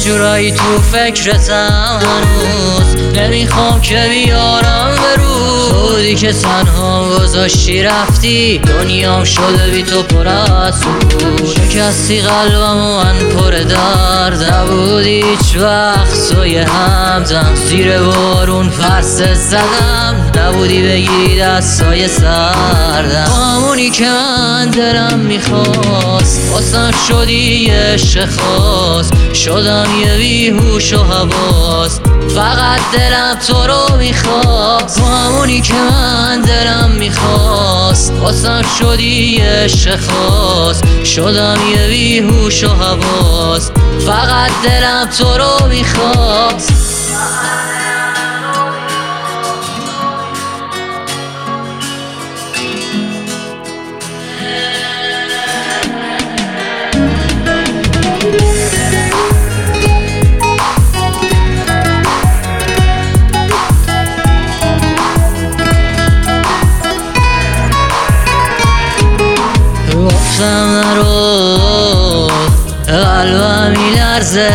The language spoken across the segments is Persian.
جورایی تو فکرتم هنوز، نمیخوام که بیارم به روز. خودی که تنها گذاشتی رفتی، دنیام شده بی تو پر از سکوت. شکستی قلبم و من پر درد، نبودی هیچ وقت توی همدم. زیر بارون پرسه زدم، نبودی بگی دستای سردم. تو همونی که من دلم میخواست، واسم شدی یه عشق خاص. شدم یه بیهوش و حواس، فقط دلم تو رو میخواست. تو همونی که من دلم میخواست، واسم شدی یه عشق خاص. شدم یه بیهوش و حواس، فقط دلم تو رو میخواست. گفتم نرو، قلبم میلرزه،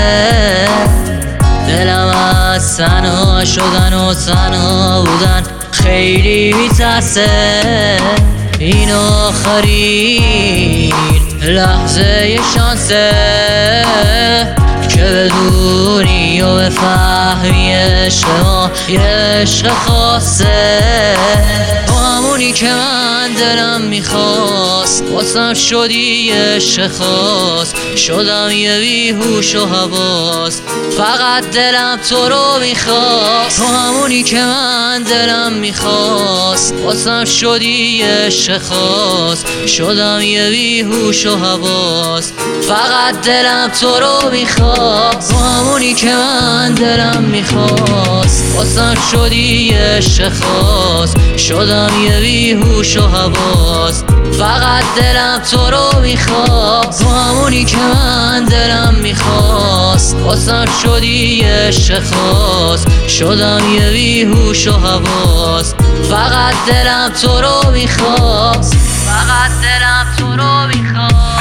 دلم از تنها شدن و تنها بودن خیلی میترسه. این آخرین لحظه شانسه که بدونی و بفهمی عشق ما یه عشق خاصه. تو همونی که من دلم میخواست، واسم شدی یه عشق خاص. شدم یه بیهوش و حواس، فقط دلم تو رو میخواست. تو همونی که من دلم میخواست، واسم شدی یه عشق خاص. شدم یه بیهوش و حواس، فقط دلم تو رو میخواست. تو همونی که من دلم میخواست، واسم شدی یه عشق خاص. شدم یه بیهوش و حواس، فقط دلم تو رو میخواست. تو همونی که من دلم میخواست، واسم شدی یه عشق خاص. شدم یه بیهوش و حواس، فقط دلم تو رو میخواست. فقط دلم تو رو میخواست.